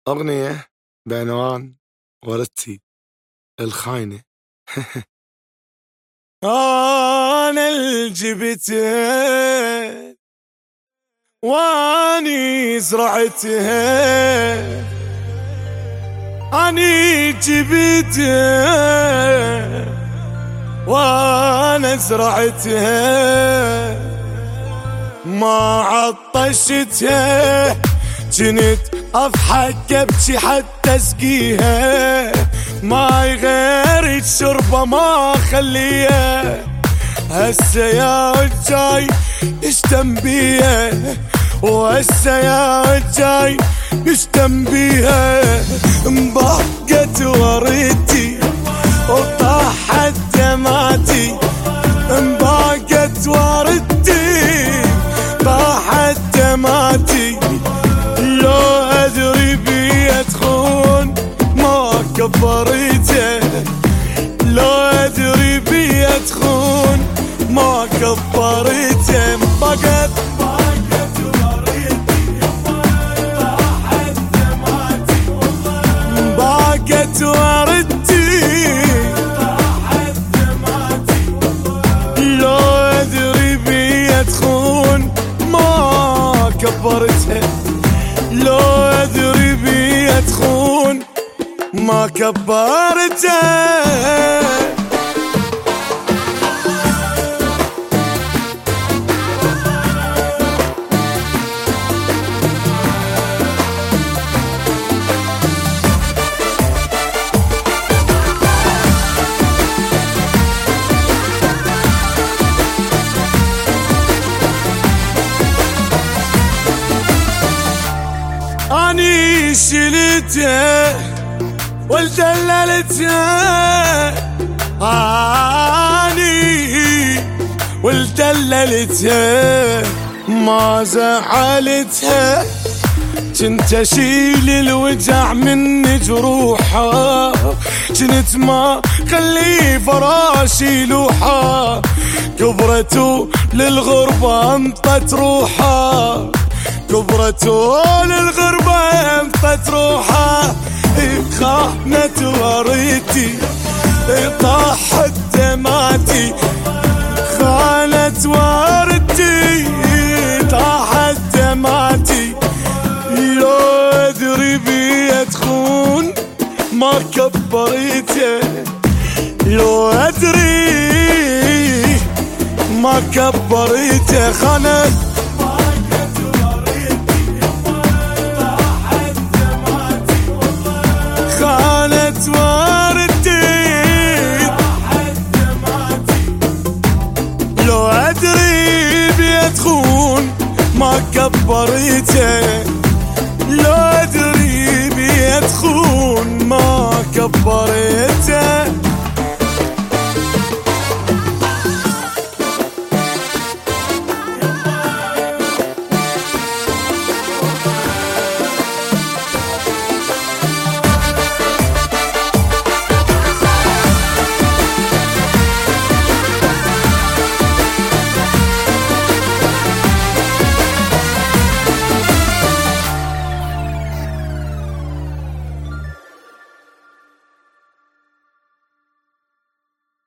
أغنية بعنوان وردتي الخاينة. أنا الجبتها واني زرعتها، أني جبتها وانا زرعتها، ما عطشتها جنت اضحك ابكي حتى اسقيها، ماي غير شربه ما خليها، هسه يا جاي اشتم بيها، وهسه يا جاي اشتم بيها، انبقت وردتي وطاحت دمعتي، انبقت وردتي طاحت دمعتي، لو ادري بيا تخون ما كبرته، لو ادري بيا تخون ما كبرته، انبقت طاحت دمعتي، انبقت وردتي طاحت دمعتي، لو ادري بيا تخون ما كبرتها، لو ادري بيا تخون ما كبرتها. أني شلتها والدللتها، أني والدللتها ما زعلتها، كنت اشيل الوجع من جروحها، كنت ما خلي فراشي لوحة، كبرت للغربة انطت روحها، كبرت للغربة انطت روحها، خانت وردتي طاحت دمعتي، خانت وردتي طاحت دمعتي، لو ادري بيا تخون ما كبرته، لو ادري ما كبرته، خانت خانت وردتي طاحت دمعتي، لو ادري بيا تخون ما كبرته، لو ادري بيا تخون ما كبرته.